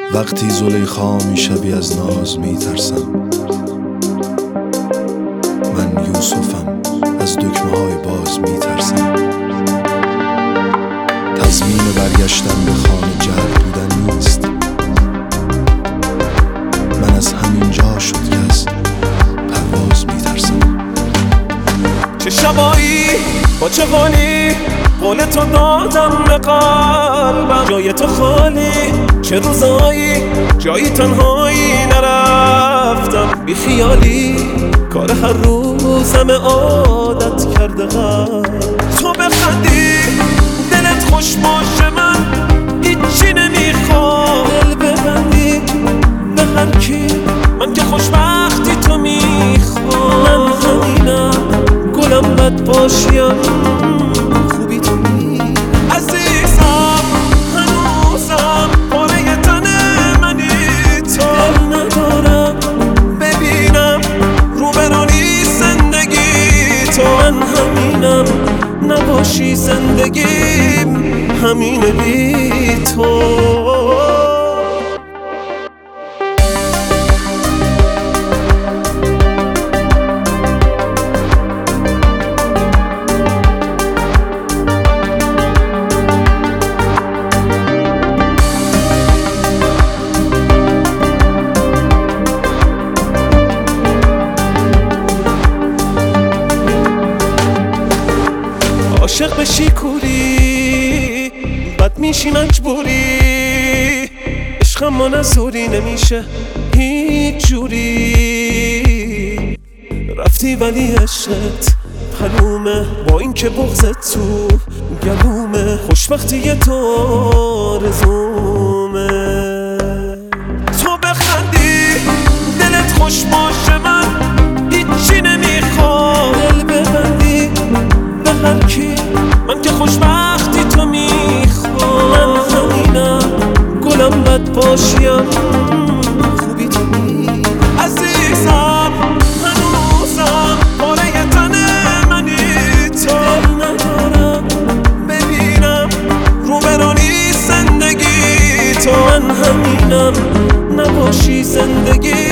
وقتی زلیخا میشوی از ناز میترسم. من یوسفم، از دکمه های باز میترسم. تضمین برگشتن به خانه جد بودن نیست. من از همین جا شد که از پرواز میترسم. چه شبایی با چه حالی قول تو دادم به قلبم، جای تو خالی. چه روزایی جایی تنهایی نرفتم، بی خیالی کار هر روزم عادت کرده غم. تو بخندی دلت خوش باشه، من هیچی نمیخوام. دل ببندی به هر کی، من که خوشبختی تو میخوام. من همینم گلم بد باشیم، خوبی تو می عزیزم. هنوزم پاره تن منی تو. دل ندارم ببینم روبرانی زندگی تو. من همینم نباشی زندگیم همینه بی تو. عاشق بشی کوری بد میشی مجبوری. عشقم ما نزوری نمیشه هیچ جوری. رفتی ولی عشقت حلومه، با این که بغضت تو گلومه. خوشبختی تو آرزومه. تو بخندی دلت خوش باشه، من هیچی نمیخوام. دل ببندی به هر کی، من که خوشبختی تو میخوام. من همینم گلم بد باشیم، خوبی تو می عزیزم. هنوزم پاره تن منی تو. دل ندارم ببینم روبرانی زندگی تو. من همینم نباشی زندگی